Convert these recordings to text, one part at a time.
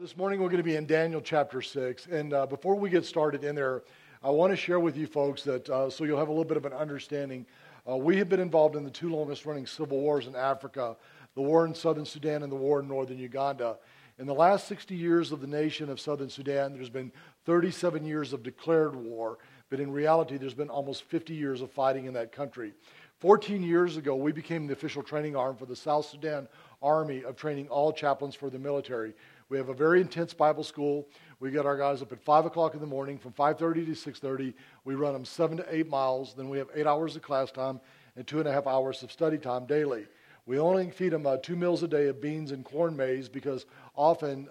This morning we're going to be in Daniel chapter 6. And before we get started in there, I want to share with you folks that so you'll have a little bit of an understanding. We have been involved in the two longest running civil wars in Africa, the war in southern Sudan and the war in northern Uganda. In the last 60 years of the nation of southern Sudan, there's been 37 years of declared war. But in reality, there's been almost 50 years of fighting in that country. 14 years ago, we became the official training arm for the South Sudan Army of training all chaplains for the military. We have a very intense Bible school. We get our guys up at 5 o'clock in the morning from 5:30 to 6:30. We run them 7 to 8 miles. Then we have 8 hours of class time and 2.5 hours of study time daily. We only feed them 2 meals a day of beans and corn maize because often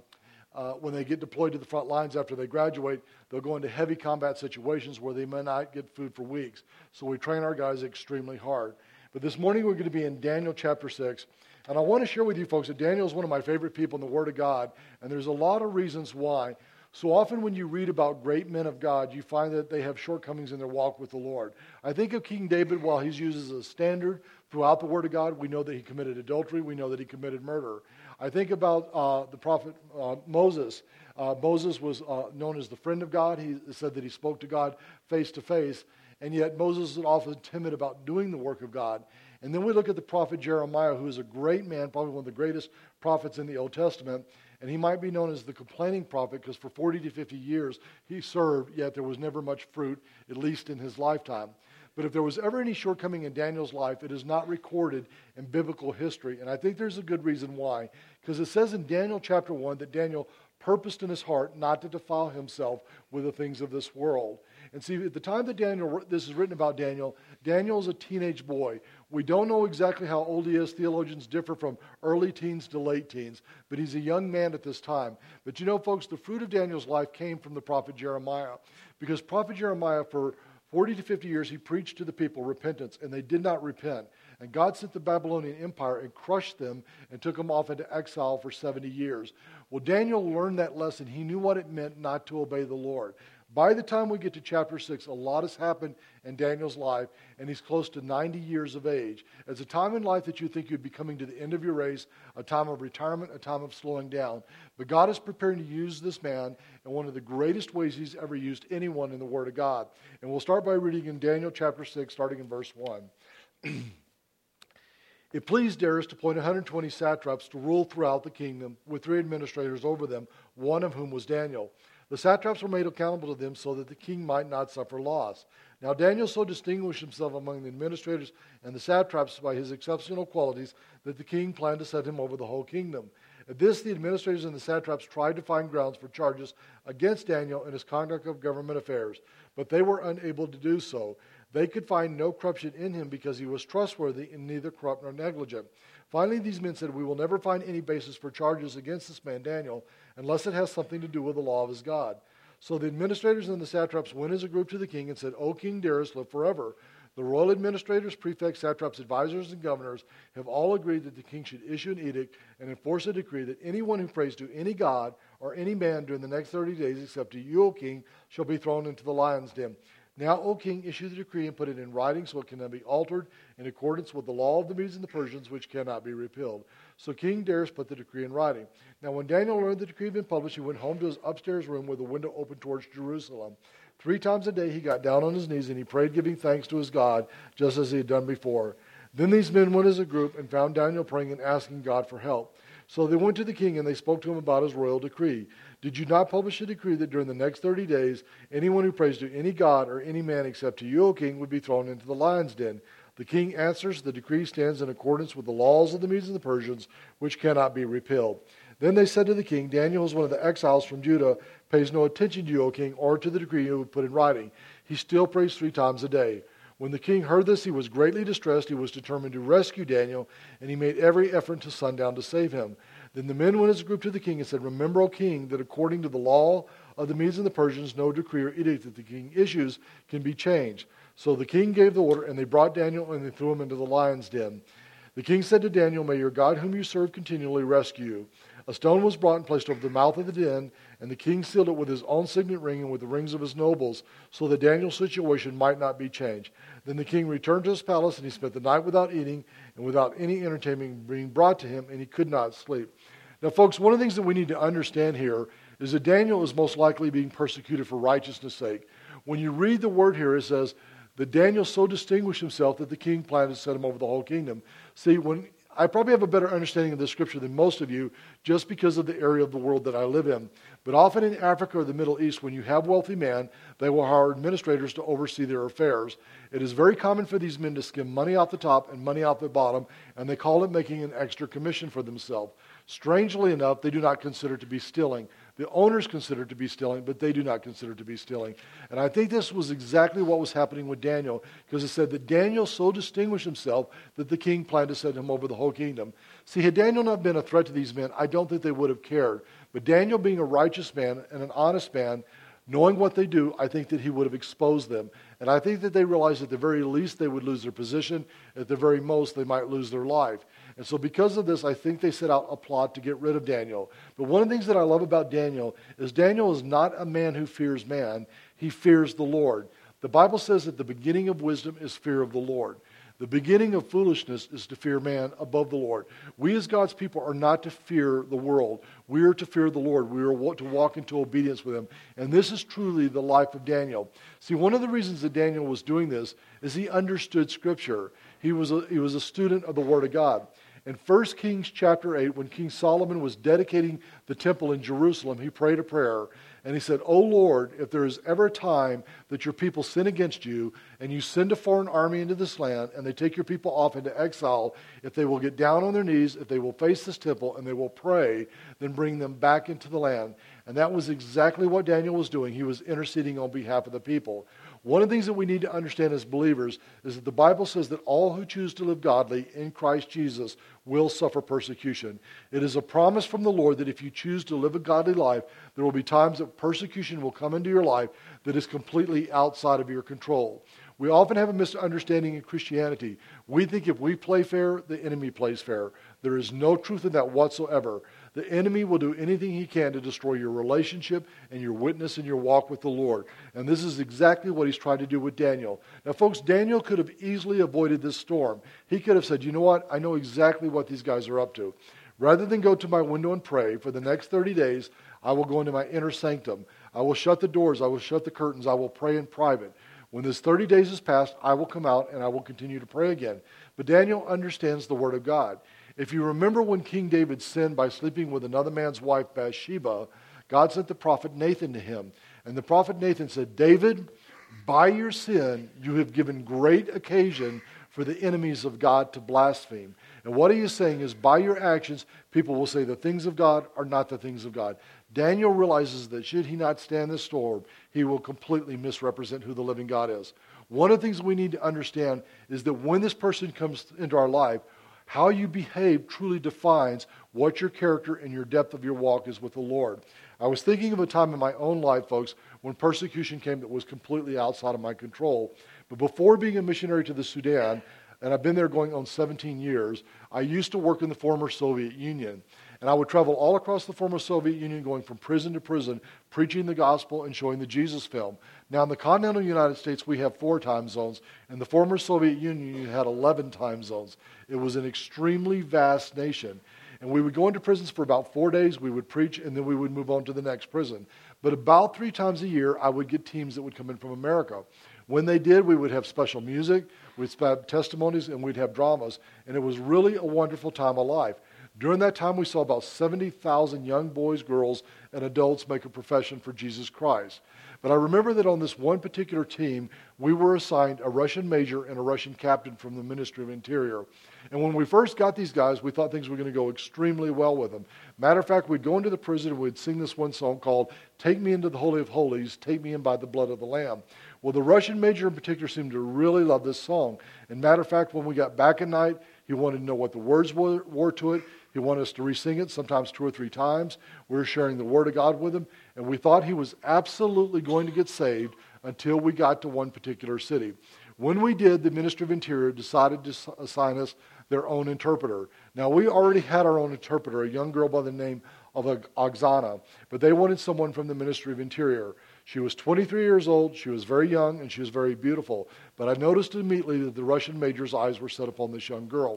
when they get deployed to the front lines after they graduate, they'll go into heavy combat situations where they may not get food for weeks. So we train our guys extremely hard. But this morning we're going to be in Daniel chapter 6. And I want to share with you folks that Daniel is one of my favorite people in the Word of God. And there's a lot of reasons why. So often when you read about great men of God, you find that they have shortcomings in their walk with the Lord. I think of King David, while he's used as a standard throughout the Word of God, we know that he committed adultery. We know that he committed murder. I think about the prophet Moses. Moses was known as the friend of God. He said that he spoke to God face to face. And yet Moses was often timid about doing the work of God. And then we look at the prophet Jeremiah, who is a great man, probably one of the greatest prophets in the Old Testament. And he might be known as the complaining prophet because for 40 to 50 years he served, yet there was never much fruit, at least in his lifetime. But if there was ever any shortcoming in Daniel's life, it is not recorded in biblical history. And I think there's a good reason why. Because it says in Daniel chapter 1 that Daniel purposed in his heart not to defile himself with the things of this world. And see, at the time that this is written about Daniel, Daniel is a teenage boy. We don't know exactly how old he is. Theologians differ from early teens to late teens. But he's a young man at this time. But you know, folks, the fruit of Daniel's life came from the prophet Jeremiah. Because prophet Jeremiah, for 40 to 50 years, he preached to the people repentance, and they did not repent. And God sent the Babylonian Empire and crushed them and took them off into exile for 70 years. Well, Daniel learned that lesson. He knew what it meant not to obey the Lord. By the time we get to chapter 6, a lot has happened in Daniel's life, and he's close to 90 years of age. It's a time in life that you think you'd be coming to the end of your race, a time of retirement, a time of slowing down. But God is preparing to use this man in one of the greatest ways he's ever used anyone in the Word of God. And we'll start by reading in Daniel chapter 6, starting in verse 1. It pleased Darius to appoint 120 satraps to rule throughout the kingdom, with 3 administrators over them, one of whom was Daniel. The satraps were made accountable to them so that the king might not suffer loss. Now Daniel so distinguished himself among the administrators and the satraps by his exceptional qualities that the king planned to set him over the whole kingdom. At this, the administrators and the satraps tried to find grounds for charges against Daniel and his conduct of government affairs, but they were unable to do so. They could find no corruption in him because he was trustworthy and neither corrupt nor negligent. Finally, these men said, "We will never find any basis for charges against this man Daniel unless it has something to do with the law of his God." So the administrators and the satraps went as a group to the king and said, "O King Darius, live forever." The royal administrators, prefects, satraps, advisors, and governors have all agreed that the king should issue an edict and enforce a decree that anyone who prays to any god or any man during the next 30 days, except to you, O king, shall be thrown into the lion's den. Now, O king, issue the decree and put it in writing so it cannot be altered in accordance with the law of the Medes and the Persians, which cannot be repealed. So King Darius put the decree in writing. Now, when Daniel learned the decree had been published, he went home to his upstairs room with a window open towards Jerusalem. 3 times a day he got down on his knees and he prayed, giving thanks to his God, just as he had done before. Then these men went as a group and found Daniel praying and asking God for help. So they went to the king and they spoke to him about his royal decree. "Did you not publish a decree that during the next 30 days, anyone who prays to any god or any man except to you, O king, would be thrown into the lion's den?" The king answers, "The decree stands in accordance with the laws of the Medes and the Persians, which cannot be repealed." Then they said to the king, "Daniel is one of the exiles from Judah, pays no attention to you, O king, or to the decree you would put in writing. He still prays 3 times a day." When the king heard this, he was greatly distressed. He was determined to rescue Daniel, and he made every effort until sundown to save him. Then the men went as a group to the king and said, "Remember, O king, that according to the law of the Medes and the Persians, no decree or edict that the king issues can be changed." So the king gave the order, and they brought Daniel and they threw him into the lion's den. The king said to Daniel, "May your God whom you serve continually rescue you." A stone was brought and placed over the mouth of the den, and the king sealed it with his own signet ring and with the rings of his nobles, so that Daniel's situation might not be changed. Then the king returned to his palace, and he spent the night without eating and without any entertainment being brought to him, and he could not sleep. Now, folks, one of the things that we need to understand here is that Daniel is most likely being persecuted for righteousness' sake. When you read the word here, it says that Daniel so distinguished himself that the king planned to set him over the whole kingdom. See, when I probably have a better understanding of this scripture than most of you just because of the area of the world that I live in. But often in Africa or the Middle East, when you have wealthy men, they will hire administrators to oversee their affairs. It is very common for these men to skim money off the top and money off the bottom, and they call it making an extra commission for themselves. Strangely enough, they do not consider it to be stealing. The owners consider it to be stealing, but they do not consider it to be stealing. And I think this was exactly what was happening with Daniel, because it said that Daniel so distinguished himself that the king planned to set him over the whole kingdom. See, had Daniel not been a threat to these men, I don't think they would have cared. But Daniel, being a righteous man and an honest man, knowing what they do, I think that he would have exposed them. And I think that they realized at the very least they would lose their position. At the very most, they might lose their life. And so because of this, I think they set out a plot to get rid of Daniel. But one of the things that I love about Daniel is not a man who fears man. He fears the Lord. The Bible says that the beginning of wisdom is fear of the Lord. The beginning of foolishness is to fear man above the Lord. We as God's people are not to fear the world. We are to fear the Lord. We are to walk into obedience with him. And this is truly the life of Daniel. See, one of the reasons that Daniel was doing this is he understood Scripture. He was a student of the Word of God. In 1 Kings chapter 8, when King Solomon was dedicating the temple in Jerusalem, he prayed a prayer, and he said, "O Lord, if there is ever a time that your people sin against you, and you send a foreign army into this land, and they take your people off into exile, if they will get down on their knees, if they will face this temple, and they will pray, then bring them back into the land." And that was exactly what Daniel was doing. He was interceding on behalf of the people. One of the things that we need to understand as believers is that the Bible says that all who choose to live godly in Christ Jesus will suffer persecution. It is a promise from the Lord that if you choose to live a godly life, there will be times that persecution will come into your life that is completely outside of your control. We often have a misunderstanding in Christianity. We think if we play fair, the enemy plays fair. There is no truth in that whatsoever. The enemy will do anything he can to destroy your relationship and your witness and your walk with the Lord. And this is exactly what he's trying to do with Daniel. Now, folks, Daniel could have easily avoided this storm. He could have said, "You know what? I know exactly what these guys are up to. Rather than go to my window and pray, for the next 30 days, I will go into my inner sanctum. I will shut the doors. I will shut the curtains. I will pray in private. When this 30 days is past, I will come out and I will continue to pray again." But Daniel understands the Word of God. If you remember when King David sinned by sleeping with another man's wife, Bathsheba, God sent the prophet Nathan to him. And the prophet Nathan said, "David, by your sin, you have given great occasion for the enemies of God to blaspheme." And what he is saying is, by your actions, people will say the things of God are not the things of God. Daniel realizes that should he not stand the storm, he will completely misrepresent who the living God is. One of the things we need to understand is that when this person comes into our life, how you behave truly defines what your character and your depth of your walk is with the Lord. I was thinking of a time in my own life, folks, when persecution came that was completely outside of my control. But before being a missionary to the Sudan, and I've been there going on 17 years, I used to work in the former Soviet Union. And I would travel all across the former Soviet Union, going from prison to prison, preaching the gospel and showing the Jesus film. Now, in the continental United States, we have 4 time zones. In the former Soviet Union, you had 11 time zones. It was an extremely vast nation. And we would go into prisons for about 4 days, we would preach, and then we would move on to the next prison. But about 3 times a year, I would get teams that would come in from America. When they did, we would have special music, we'd have testimonies, and we'd have dramas. And it was really a wonderful time of life. During that time, we saw about 70,000 young boys, girls, and adults make a profession for Jesus Christ. But I remember that on this one particular team, we were assigned a Russian major and a Russian captain from the Ministry of Interior. And when we first got these guys, we thought things were going to go extremely well with them. Matter of fact, we'd go into the prison and we'd sing this one song called "Take Me Into the Holy of Holies, Take Me In by the Blood of the Lamb." Well, the Russian major in particular seemed to really love this song. And matter of fact, when we got back at night, he wanted to know what the words were to it. He wanted us to re-sing it, sometimes 2 or 3 times. We were sharing the Word of God with him, and we thought he was absolutely going to get saved until we got to one particular city. When we did, the Ministry of Interior decided to assign us their own interpreter. Now, we already had our own interpreter, a young girl by the name of Oksana, but they wanted someone from the Ministry of Interior. She was 23 years old, she was very young, and she was very beautiful. But I noticed immediately that the Russian major's eyes were set upon this young girl.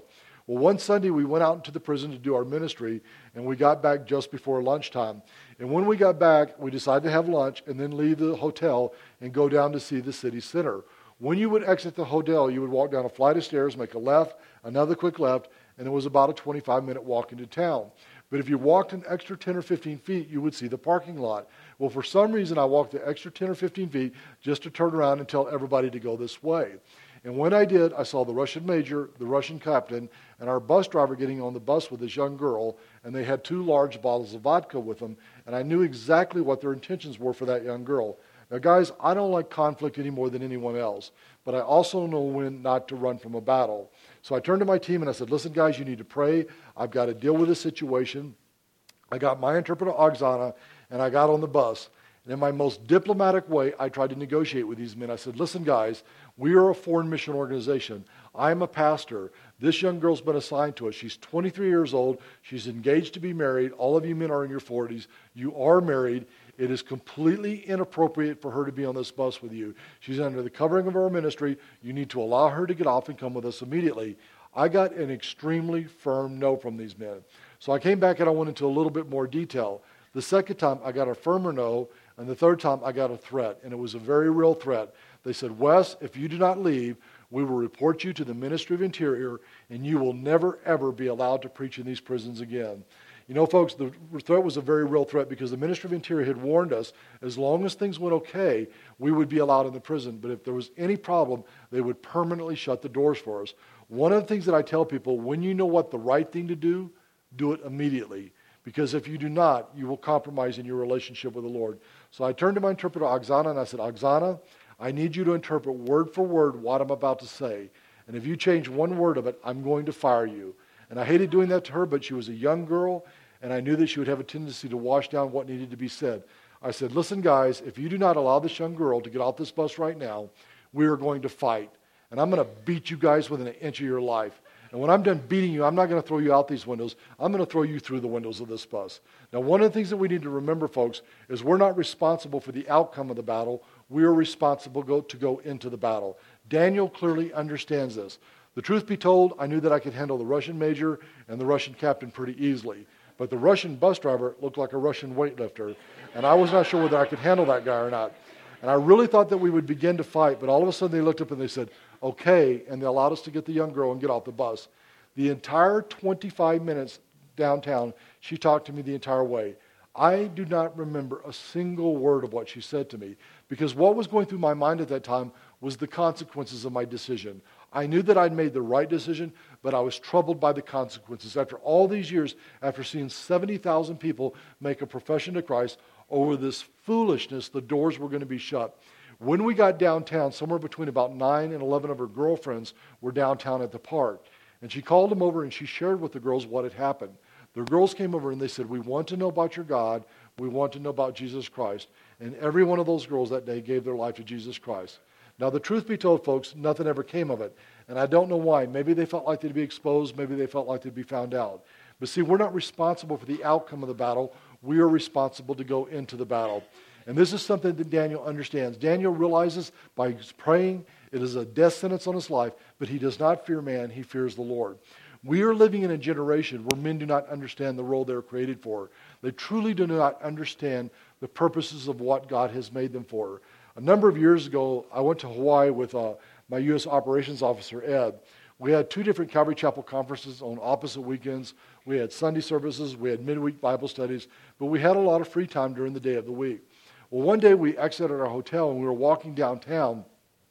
Well, one Sunday we went out into the prison to do our ministry, and we got back just before lunchtime. And when we got back, we decided to have lunch and then leave the hotel and go down to see the city center. When you would exit the hotel, you would walk down a flight of stairs, make a left, another quick left, and it was about a 25-minute walk into town. But if you walked an extra 10 or 15 feet, you would see the parking lot. Well, for some reason, I walked the extra 10 or 15 feet just to turn around and tell everybody to go this way. And when I did, I saw the Russian major, the Russian captain, and our bus driver getting on the bus with this young girl, and they had 2 large bottles of vodka with them, and I knew exactly what their intentions were for that young girl. Now, guys, I don't like conflict any more than anyone else, but I also know when not to run from a battle. So I turned to my team and I said, listen, guys, you need to pray. I've got to deal with this situation. I got my interpreter, Oksana, and I got on the bus. And in my most diplomatic way, I tried to negotiate with these men. I said, listen, guys, we are a foreign mission organization. I am a pastor. This young girl's been assigned to us. She's 23 years old. She's engaged to be married. All of you men are in your 40s. You are married. It is completely inappropriate for her to be on this bus with you. She's under the covering of our ministry. You need to allow her to get off and come with us immediately. I got an extremely firm no from these men. So I came back and I went into a little bit more detail. The second time, I got a firmer no, and the third time, I got a threat, and it was a very real threat. They said, Wes, if you do not leave, we will report you to the Ministry of Interior, and you will never, ever be allowed to preach in these prisons again. You know, folks, the threat was a very real threat because the Ministry of Interior had warned us as long as things went okay, we would be allowed in the prison. But if there was any problem, they would permanently shut the doors for us. One of the things that I tell people, when you know what the right thing to do it immediately. Because if you do not, you will compromise in your relationship with the Lord. So I turned to my interpreter, Oksana, and I said, Oksana, I need you to interpret word for word what I'm about to say. And if you change one word of it, I'm going to fire you. And I hated doing that to her, but she was a young girl, and I knew that she would have a tendency to wash down what needed to be said. I said, listen, guys, if you do not allow this young girl to get off this bus right now, we are going to fight. And I'm going to beat you guys within an inch of your life. And when I'm done beating you, I'm not going to throw you out these windows. I'm going to throw you through the windows of this bus. Now, one of the things that we need to remember, folks, is we're not responsible for the outcome of the battle. We are responsible to go into the battle. Daniel clearly understands this. The truth be told, I knew that I could handle the Russian major and the Russian captain pretty easily. But the Russian bus driver looked like a Russian weightlifter, and I was not sure whether I could handle that guy or not. And I really thought that we would begin to fight, but all of a sudden they looked up and they said, okay, and they allowed us to get the young girl and get off the bus. The entire 25 minutes downtown, she talked to me the entire way. I do not remember a single word of what she said to me, because what was going through my mind at that time was the consequences of my decision. I knew that I'd made the right decision, but I was troubled by the consequences. After all these years, after seeing 70,000 people make a profession to Christ, over this foolishness, the doors were going to be shut. When we got downtown, somewhere between about 9 and 11 of her girlfriends were downtown at the park. And she called them over and she shared with the girls what had happened. The girls came over and they said, we want to know about your God. We want to know about Jesus Christ. And every one of those girls that day gave their life to Jesus Christ. Now, the truth be told, folks, nothing ever came of it. And I don't know why. Maybe they felt like they'd be exposed. Maybe they felt like they'd be found out. But see, we're not responsible for the outcome of the battle. We are responsible to go into the battle. And this is something that Daniel understands. Daniel realizes by praying it is a death sentence on his life, but he does not fear man, he fears the Lord. We are living in a generation where men do not understand the role they're created for. They truly do not understand the purposes of what God has made them for. A number of years ago, I went to Hawaii with my U.S. operations officer, Ed. We had 2 different Calvary Chapel conferences on opposite weekends. We had Sunday services, we had midweek Bible studies, but we had a lot of free time during the day of the week. Well, one day we exited our hotel and we were walking downtown,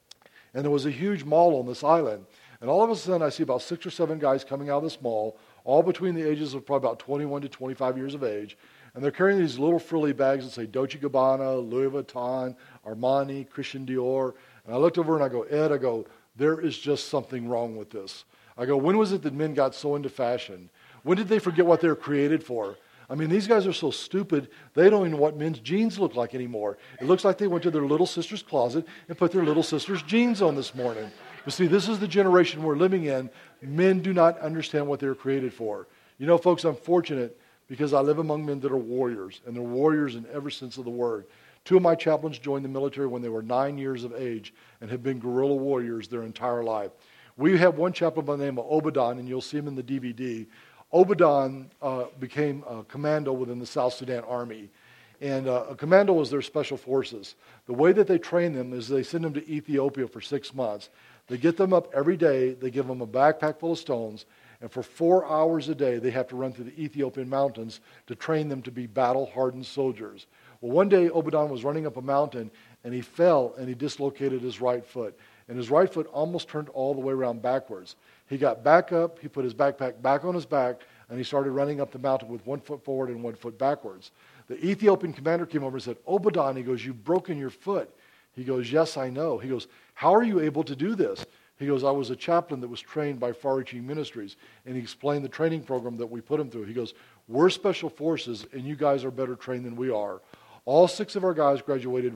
and there was a huge mall on this island. And all of a sudden, I see about 6 or 7 guys coming out of this mall, all between the ages of probably about 21 to 25 years of age. And they're carrying these little frilly bags that say Dolce & Gabbana, Louis Vuitton, Armani, Christian Dior. And I looked over and I go, Ed, there is just something wrong with this. I go, when was it that men got so into fashion? When did they forget what they were created for? I mean, these guys are so stupid, they don't even know what men's jeans look like anymore. It looks like they went to their little sister's closet and put their little sister's jeans on this morning. But see, this is the generation we're living in. Men do not understand what they were created for. You know, folks, I'm fortunate because I live among men that are warriors, and they're warriors in every sense of the word. 2 of my chaplains joined the military when they were 9 years of age and have been guerrilla warriors their entire life. We have one chaplain by the name of Obadon, and you'll see him in the DVD. Obadon became a commando within the South Sudan Army. And a commando was their special forces. The way that they train them is they send them to Ethiopia for 6 months. They get them up every day. They give them a backpack full of stones. And for 4 hours a day, they have to run through the Ethiopian mountains to train them to be battle-hardened soldiers. Well, one day, Obadon was running up a mountain, and he fell, and he dislocated his right foot. And his right foot almost turned all the way around backwards. He got back up, he put his backpack back on his back, and he started running up the mountain with 1 foot forward and 1 foot backwards. The Ethiopian commander came over and said, Obadon, he goes, you've broken your foot. He goes, yes, I know. He goes, how are you able to do this? He goes, I was a chaplain that was trained by Far-Reaching Ministries. And he explained the training program that we put him through. He goes, we're special forces, and you guys are better trained than we are. All 6 of our guys graduated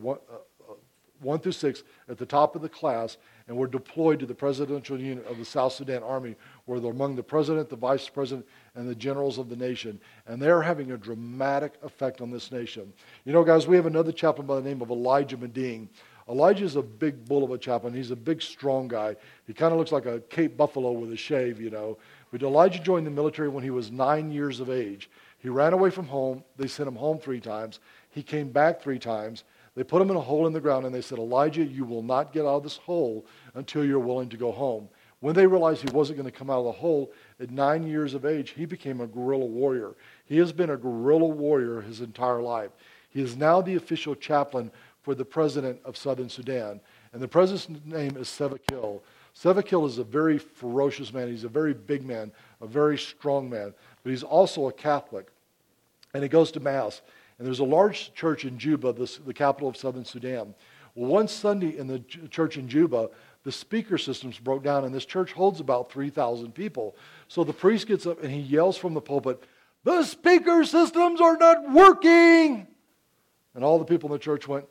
1 through 6 at the top of the class, and were deployed to the presidential unit of the South Sudan Army, where they're among the president, the vice president, and the generals of the nation. And they're having a dramatic effect on this nation. You know, guys, we have another chaplain by the name of Elijah Meding. Elijah's a big bull of a chaplain. He's a big, strong guy. He kind of looks like a Cape Buffalo with a shave, you know. But Elijah joined the military when he was 9 years of age. He ran away from home. They sent him home 3 times. He came back 3 times. They put him in a hole in the ground, and they said, Elijah, you will not get out of this hole until you're willing to go home. When they realized he wasn't going to come out of the hole, at 9 years of age, he became a guerrilla warrior. He has been a guerrilla warrior his entire life. He is now the official chaplain for the president of Southern Sudan. And the president's name is Salva Kiir. Salva Kiir is a very ferocious man. He's a very big man, a very strong man. But he's also a Catholic. And he goes to Mass. And there's a large church in Juba, the capital of Southern Sudan. Well, one Sunday in the church in Juba, the speaker systems broke down, and this church holds about 3,000 people. So the priest gets up and he yells from the pulpit, the speaker systems are not working! And all the people in the church went,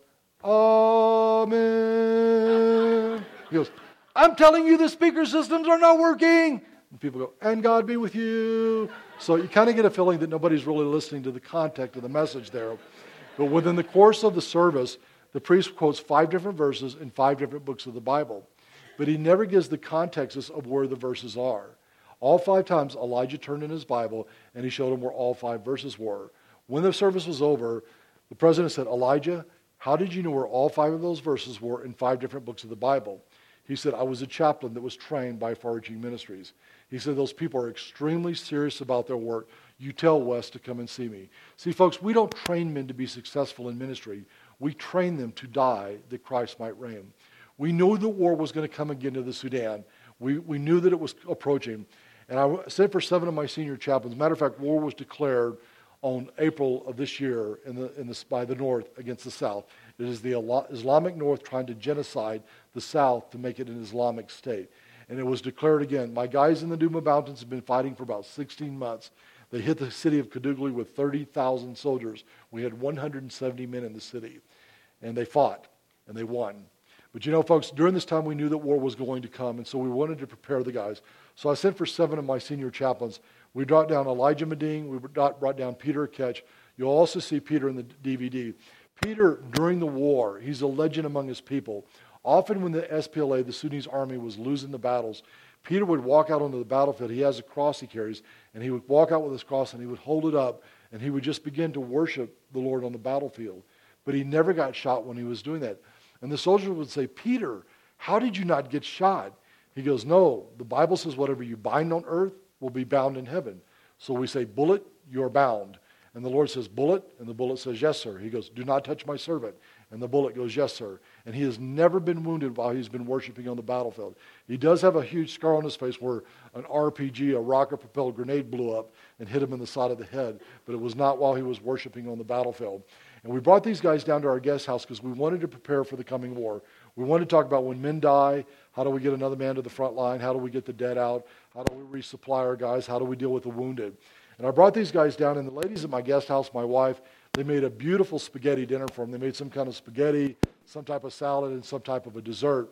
Amen. He goes, I'm telling you the speaker systems are not working. And people go, and God be with you. So you kind of get a feeling that nobody's really listening to the context of the message there. But within the course of the service, the priest quotes 5 different verses in 5 different books of the Bible. But he never gives the context of where the verses are. All 5 times, Elijah turned in his Bible, and he showed him where all 5 verses were. When the service was over, the president said, Elijah, how did you know where all 5 of those verses were in 5 different books of the Bible? He said, I was a chaplain that was trained by Far-Reaching Ministries. He said, those people are extremely serious about their work. You tell Wes to come and see me. See, folks, we don't train men to be successful in ministry. We train them to die that Christ might reign. We knew the war was going to come again to the Sudan. We knew that it was approaching. And I said for 7 of my senior chaplains, matter of fact, war was declared on April of this year by the North against the South. It is the Islamic North trying to genocide the South to make it an Islamic state. And it was declared again. My guys in the Duma Mountains have been fighting for about 16 months. They hit the city of Kadugli with 30,000 soldiers. We had 170 men in the city. And they fought, and they won. But you know, folks, during this time we knew that war was going to come, and so we wanted to prepare the guys. So I sent for 7 of my senior chaplains. We brought down Elijah Meding. We brought down Peter Ketch. You'll also see Peter in the DVD. Peter, during the war, he's a legend among his people. Often when the SPLA, the Sudanese army, was losing the battles, Peter would walk out onto the battlefield. He has a cross he carries, and he would walk out with his cross, and he would hold it up, and he would just begin to worship the Lord on the battlefield. But he never got shot when he was doing that. And the soldiers would say, Peter, how did you not get shot? He goes, no, the Bible says whatever you bind on earth will be bound in heaven. So we say, bullet, you're bound. And the Lord says, bullet, and the bullet says, yes, sir. He goes, do not touch my servant. And the bullet goes, yes, sir. And he has never been wounded while he's been worshiping on the battlefield. He does have a huge scar on his face where an RPG, a rocket-propelled grenade, blew up and hit him in the side of the head. But it was not while he was worshiping on the battlefield. And we brought these guys down to our guest house because we wanted to prepare for the coming war. We wanted to talk about when men die, how do we get another man to the front line? How do we get the dead out? How do we resupply our guys? How do we deal with the wounded? And I brought these guys down, and the ladies at my guest house, my wife, they made a beautiful spaghetti dinner for them. They made some kind of spaghetti, some type of salad, and some type of a dessert.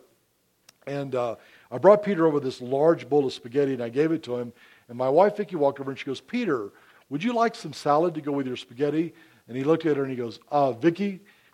And I brought Peter over this large bowl of spaghetti, and I gave it to him. And my wife, Vicki, walked over, and she goes, Peter, would you like some salad to go with your spaghetti? And he looked at her, and he goes, Vicki,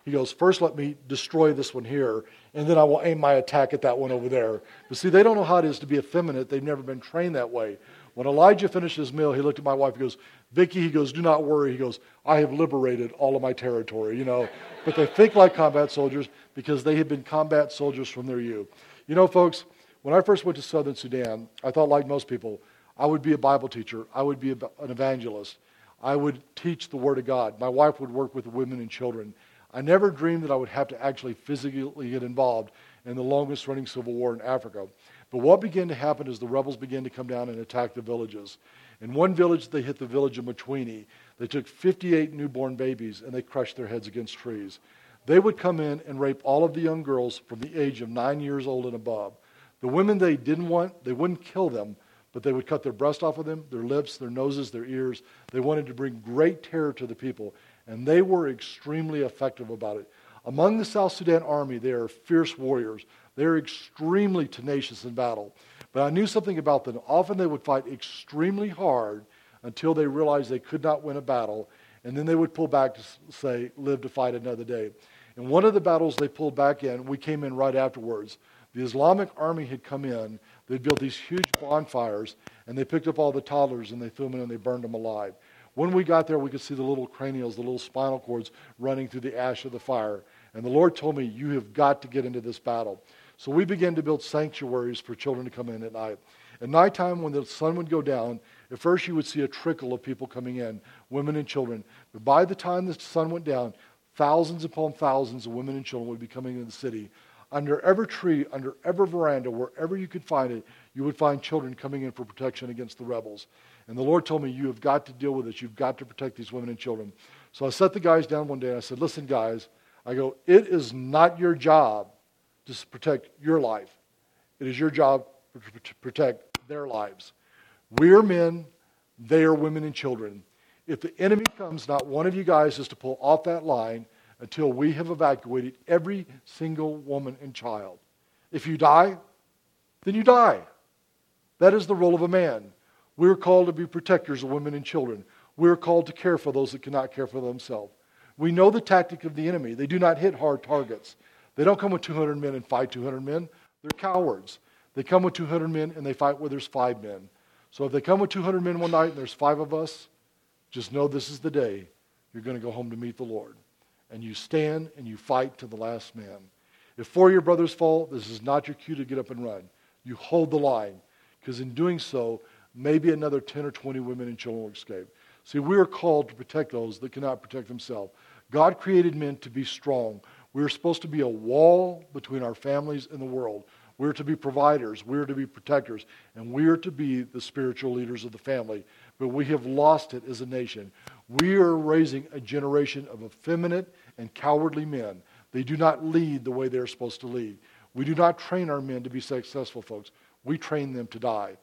He goes, first let me destroy this one here, and then I will aim my attack at that one over there. But see, they don't know how it is to be effeminate. They've never been trained that way. When Elijah finished his meal, he looked at my wife. He goes, Vicki, he goes, do not worry. He goes, I have liberated all of my territory, But they think like combat soldiers because they have been combat soldiers from their youth. Folks, when I first went to Southern Sudan, I thought like most people, I would be a Bible teacher. I would be an evangelist. I would teach the Word of God. My wife would work with the women and children. I never dreamed that I would have to actually physically get involved in the longest running civil war in Africa. But what began to happen is the rebels began to come down and attack the villages. In one village, they hit the village of Mtwini. They took 58 newborn babies and they crushed their heads against trees. They would come in and rape all of the young girls from the age of 9 years old and above. The women they didn't want, they wouldn't kill them, but they would cut their breast off of them, their lips, their noses, their ears. They wanted to bring great terror to the people, and they were extremely effective about it. Among the South Sudan army, they are fierce warriors. They are extremely tenacious in battle. But I knew something about them. Often they would fight extremely hard until they realized they could not win a battle, and then they would pull back to say, live to fight another day. In one of the battles they pulled back in, we came in right afterwards. The Islamic army had come in. They'd built these huge bonfires, and they picked up all the toddlers, and they threw them in, and they burned them alive. When we got there, we could see the little cranials, the little spinal cords running through the ash of the fire. And the Lord told me, you have got to get into this battle. So we began to build sanctuaries for children to come in at night. At nighttime, when the sun would go down, at first you would see a trickle of people coming in, women and children. But by the time the sun went down, thousands upon thousands of women and children would be coming into the city. Under every tree, under every veranda, wherever you could find it, you would find children coming in for protection against the rebels. And the Lord told me, you have got to deal with this. You've got to protect these women and children. So I set the guys down one day and I said, listen, guys, I go, it is not your job to protect your life. It is your job to protect their lives. We are men, they are women and children. If the enemy comes, not one of you guys is to pull off that line until we have evacuated every single woman and child. If you die, then you die. That is the role of a man. We're called to be protectors of women and children. We're called to care for those that cannot care for themselves. We know the tactic of the enemy. They do not hit hard targets. They don't come with 200 men and fight 200 men. They're cowards. They come with 200 men and they fight where there's 5 men. So if they come with 200 men one night and there's 5 of us, just know this is the day you're going to go home to meet the Lord. And you stand and you fight to the last man. If 4 of your brothers fall, this is not your cue to get up and run. You hold the line, because in doing so, maybe another 10 or 20 women and children will escape. See, we are called to protect those that cannot protect themselves. God created men to be strong. We are supposed to be a wall between our families and the world. We are to be providers. We are to be protectors. And we are to be the spiritual leaders of the family. But we have lost it as a nation. We are raising a generation of effeminate and cowardly men. They do not lead the way they're supposed to lead. We do not train our men to be successful, folks. We train them to die.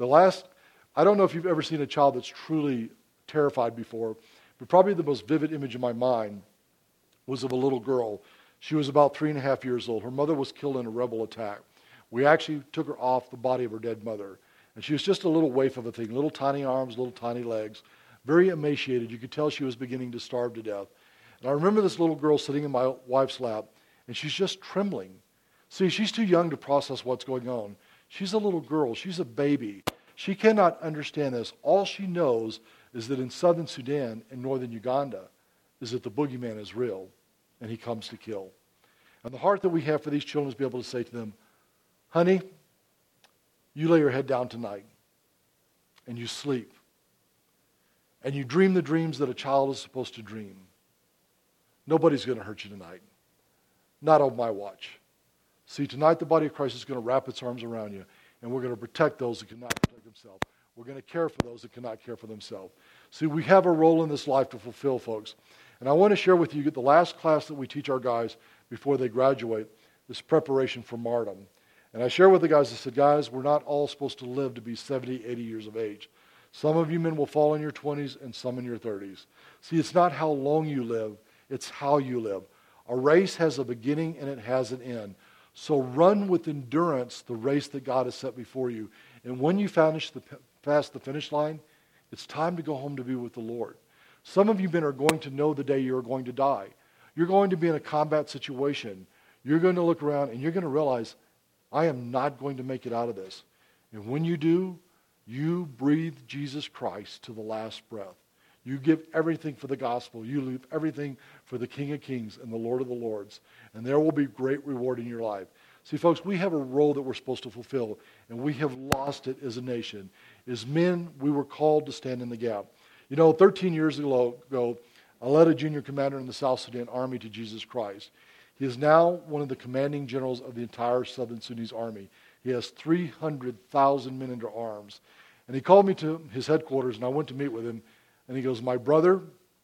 I don't know if you've ever seen a child that's truly terrified before, but probably the most vivid image in my mind was of a little girl. She was about 3.5 years old. Her mother was killed in a rebel attack. We actually took her off the body of her dead mother. And she was just a little waif of a thing, little tiny arms, little tiny legs, very emaciated. You could tell she was beginning to starve to death. And I remember this little girl sitting in my wife's lap, and she's just trembling. See, she's too young to process what's going on. She's a little girl. She's a baby. She cannot understand this. All she knows is that in southern Sudan and northern Uganda is that the boogeyman is real, and he comes to kill. And the heart that we have for these children is to be able to say to them, honey, you lay your head down tonight, and you sleep, and you dream the dreams that a child is supposed to dream. Nobody's going to hurt you tonight. Not on my watch. See, tonight the body of Christ is going to wrap its arms around you, and we're going to protect those that cannot protect themselves. We're going to care for those that cannot care for themselves. See, we have a role in this life to fulfill, folks. And I want to share with you the last class that we teach our guys before they graduate, this preparation for martyrdom. And I share with the guys, I said, guys, we're not all supposed to live to be 70, 80 years of age. Some of you men will fall in your 20s and some in your 30s. See, it's not how long you live, it's how you live. A race has a beginning and it has an end. So run with endurance the race that God has set before you. And when you pass the finish line, it's time to go home to be with the Lord. Some of you men are going to know the day you're going to die. you're going to be in a combat situation. You're going to look around and you're going to realize, I am not going to make it out of this. And when you do, you breathe Jesus Christ to the last breath. You give everything for the gospel. You leave everything for the King of Kings and the Lord of the Lords. And there will be great reward in your life. See, folks, we have a role that we're supposed to fulfill, and we have lost it as a nation. As men, we were called to stand in the gap. 13 years ago, I led a junior commander in the South Sudan Army to Jesus Christ. He is now one of the commanding generals of the entire Southern Sudanese Army. He has 300,000 men under arms. And he called me to his headquarters, and I went to meet with him. And he goes, my brother,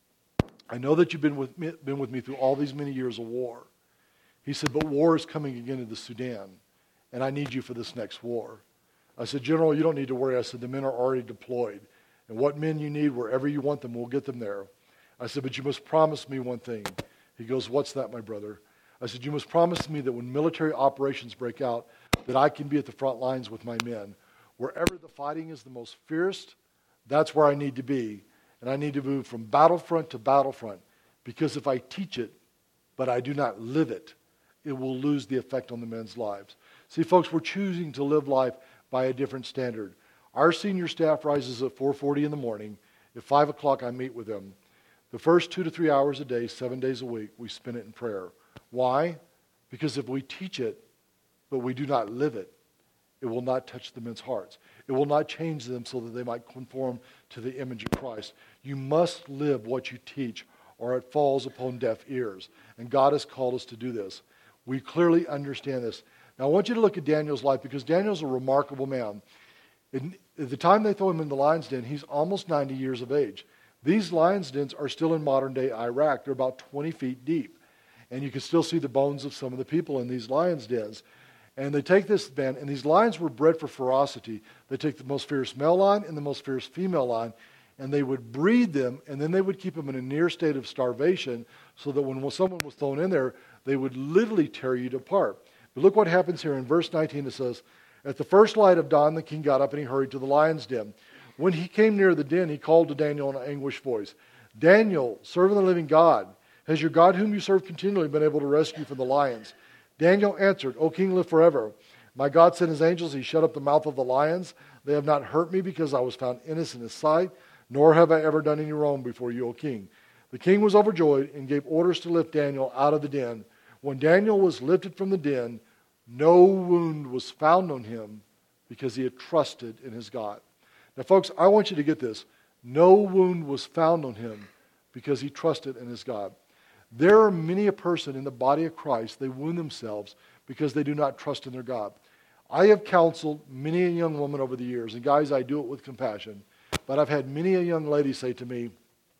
I know that you've been with me through all these many years of war. He said, but war is coming again into Sudan, and I need you for this next war. I said, General, you don't need to worry. I said, the men are already deployed. And what men you need, wherever you want them, we'll get them there. I said, but you must promise me one thing. He goes, what's that, my brother? I said, you must promise me that when military operations break out, that I can be at the front lines with my men. Wherever the fighting is the most fierce, that's where I need to be. And I need to move from battlefront to battlefront, because if I teach it, but I do not live it, it will lose the effect on the men's lives. See, folks, we're choosing to live life by a different standard. Our senior staff rises at 4:40 in the morning. At 5 o'clock, I meet with them. The first 2 to 3 hours a day, 7 days a week, we spend it in prayer. Why? Because if we teach it, but we do not live it, it will not touch the men's hearts. It will not change them so that they might conform to the image of Christ. You must live what you teach, or it falls upon deaf ears. And God has called us to do this. We clearly understand this. Now I want you to look at Daniel's life, because Daniel's a remarkable man. At the time they throw him in the lion's den, he's almost 90 years of age. These lion's dens are still in modern-day Iraq. They're about 20 feet deep. And you can still see the bones of some of the people in these lion's dens. And they take this man, and these lions were bred for ferocity. They take the most fierce male lion and the most fierce female lion, and they would breed them, and then they would keep them in a near state of starvation, so that when someone was thrown in there, they would literally tear you apart. But look what happens here in verse 19. It says, at the first light of dawn, the king got up and he hurried to the lion's den. When he came near the den, he called to Daniel in an anguished voice, Daniel, servant of the living God, has your God whom you serve continually been able to rescue you from the lions? Daniel answered, O king, live forever. My God sent his angels. He shut up the mouth of the lions. They have not hurt me, because I was found innocent in his sight, nor have I ever done any wrong before you, O king. The king was overjoyed and gave orders to lift Daniel out of the den. When Daniel was lifted from the den, no wound was found on him, because he had trusted in his God. Now, folks, I want you to get this. No wound was found on him, because he trusted in his God. There are many a person in the body of Christ, they wound themselves because they do not trust in their God. I have counseled many a young woman over the years, and guys, I do it with compassion, but I've had many a young lady say to me,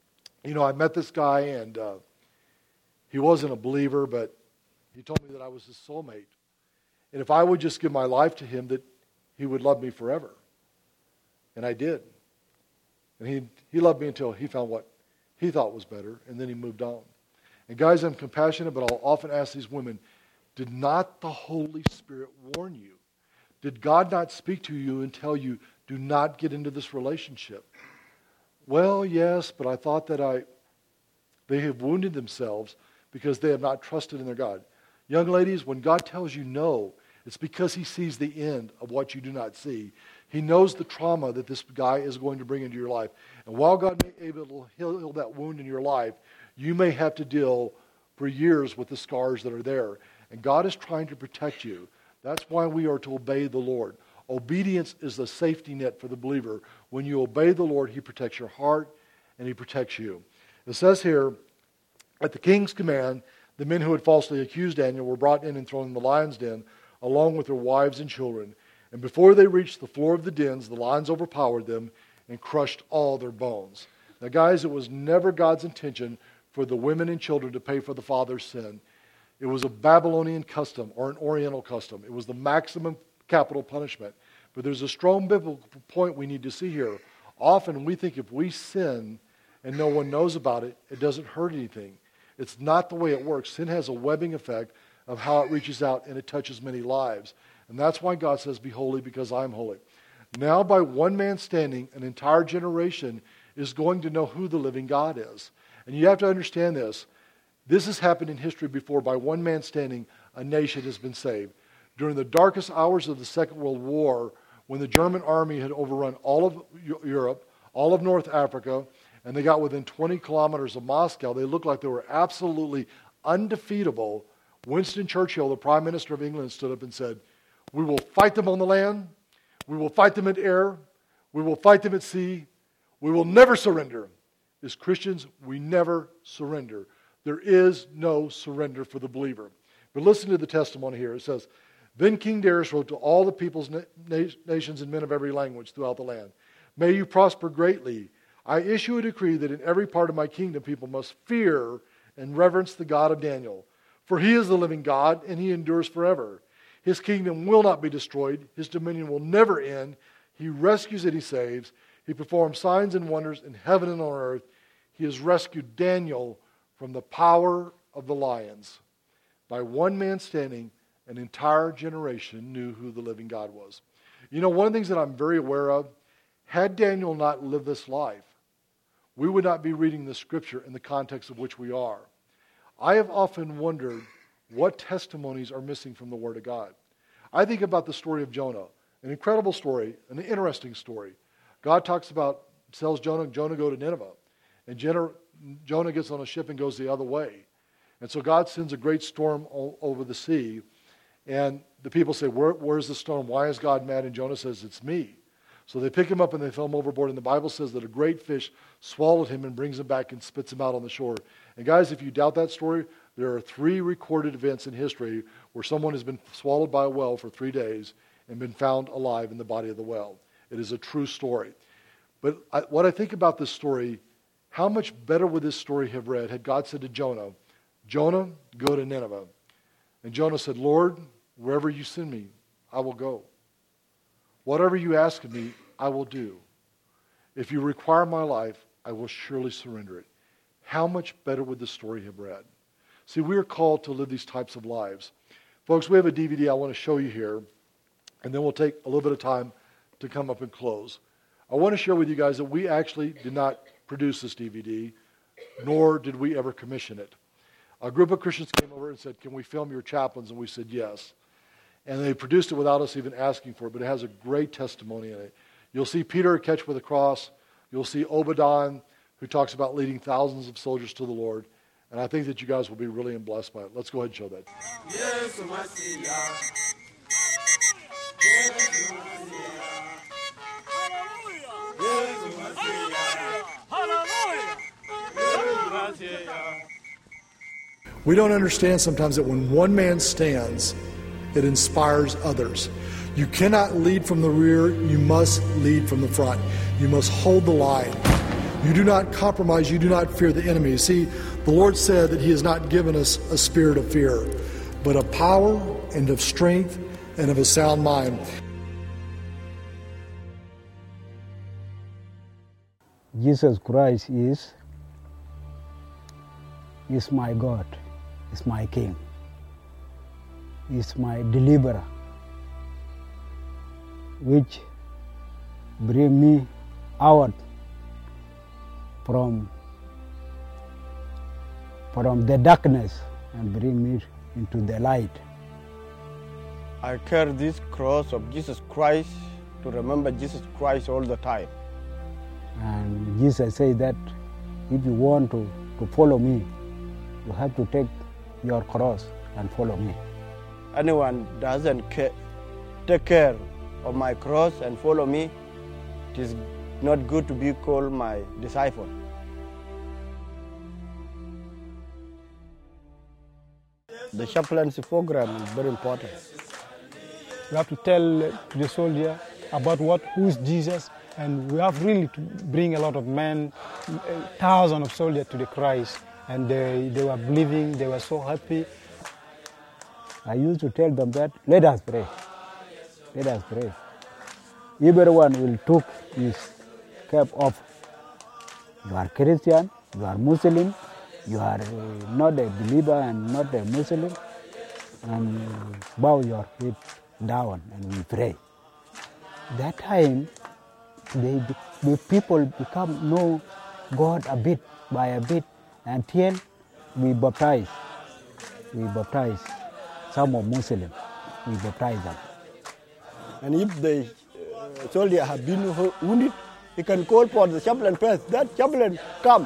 I met this guy, and he wasn't a believer, but he told me that I was his soulmate. And if I would just give my life to him, that he would love me forever. And I did. And he loved me until he found what he thought was better, and then he moved on. And guys, I'm compassionate, but I'll often ask these women, did not the Holy Spirit warn you? Did God not speak to you and tell you, do not get into this relationship? Well, yes, but I thought that they have wounded themselves because they have not trusted in their God. Young ladies, when God tells you no, it's because he sees the end of what you do not see. He knows the trauma that this guy is going to bring into your life. And while God may be able to heal that wound in your life, you may have to deal for years with the scars that are there. And God is trying to protect you. That's why we are to obey the Lord. Obedience is the safety net for the believer. When you obey the Lord, he protects your heart and he protects you. It says here, at the king's command, the men who had falsely accused Daniel were brought in and thrown in the lion's den, along with their wives and children. And before they reached the floor of the dens, the lions overpowered them and crushed all their bones. Now, guys, it was never God's intention for the women and children to pay for the father's sin. It was a Babylonian custom or an Oriental custom. It was the maximum capital punishment. But there's a strong biblical point we need to see here. Often we think if we sin and no one knows about it, it doesn't hurt anything. It's not the way it works. Sin has a webbing effect of how it reaches out and it touches many lives. And that's why God says, be holy because I'm holy. Now by one man standing, an entire generation is going to know who the living God is. And you have to understand this. This has happened in history before. By one man standing, a nation has been saved. During the darkest hours of the Second World War, when the German army had overrun all of Europe, all of North Africa, and they got within 20 kilometers of Moscow, they looked like they were absolutely undefeatable. Winston Churchill, the Prime Minister of England, stood up and said, "We will fight them on the land, we will fight them in air, we will fight them at sea, we will never surrender." As Christians, we never surrender. There is no surrender for the believer. But listen to the testimony here. It says, "Then King Darius wrote to all the peoples, nations, and men of every language throughout the land, 'May you prosper greatly. I issue a decree that in every part of my kingdom people must fear and reverence the God of Daniel. For he is the living God, and he endures forever. His kingdom will not be destroyed. His dominion will never end. He rescues and he saves. He performs signs and wonders in heaven and on earth. He has rescued Daniel from the power of the lions.' By one man standing, an entire generation knew who the living God was." You know, one of the things that I'm very aware of, had Daniel not lived this life, we would not be reading the scripture in the context of which we are. I have often wondered what testimonies are missing from the Word of God. I think about the story of Jonah, an incredible story, an interesting story. God tells Jonah go to Nineveh, and Jonah gets on a ship and goes the other way. And so God sends a great storm over the sea, and the people say, where's the storm? Why is God mad? And Jonah says, "It's me." So they pick him up and they throw him overboard, and the Bible says that a great fish swallowed him and brings him back and spits him out on the shore. And guys, if you doubt that story, there are 3 recorded events in history where someone has been swallowed by a whale for 3 days and been found alive in the body of the whale. It is a true story. But what I think about this story, how much better would this story have read had God said to Jonah, "Jonah, go to Nineveh." And Jonah said, "Lord, wherever you send me, I will go. Whatever you ask of me, I will do. If you require my life, I will surely surrender it." How much better would the story have read? See, we are called to live these types of lives. Folks, we have a DVD I want to show you here, and then we'll take a little bit of time to come up and close. I want to share with you guys that we actually did not produce this DVD, nor did we ever commission it. A group of Christians came over and said, "Can we film your chaplains?" And we said, "Yes." And they produced it without us even asking for it, but it has a great testimony in it. You'll see Peter catch with a cross. You'll see Obadiah, who talks about leading thousands of soldiers to the Lord. And I think that you guys will be really blessed by it. Let's go ahead and show that. Yes, we don't understand sometimes that when one man stands, it inspires others. You cannot lead from the rear, you must lead from the front. You must hold the line. You do not compromise, you do not fear the enemy. See, the Lord said that He has not given us a spirit of fear, but of power and of strength and of a sound mind. Jesus Christ is my God, is my King, is my deliverer, which bring me out from the darkness and bring me into the light. I carry this cross of Jesus Christ to remember Jesus Christ all the time. And Jesus said that if you want to follow me, you have to take your cross and follow me. Anyone doesn't take care of my cross and follow me, it is not good to be called my disciple. The chaplaincy program is very important. We have to tell to the soldier about who is Jesus, and we have really to bring a lot of men, thousands of soldiers to the Christ, and they were believing, they were so happy. I used to tell them that, let us pray. Let us pray. Everyone will take his cap off. You are Christian, you are Muslim, you are not a believer and not a Muslim, and bow your head down and we pray. That time, the people know God a bit by a bit until we baptize some of Muslims. We baptize them. And if the soldier have been wounded, he can call for the chaplain first. That chaplain come